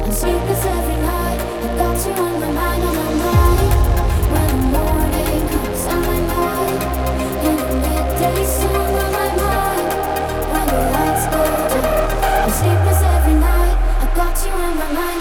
sleepless every night. I got you on my mind, on my mind. When the morning comes on my mind, in the midday sun on my mind. When the lights go down, I'm sleepless every night. I got you on my mind.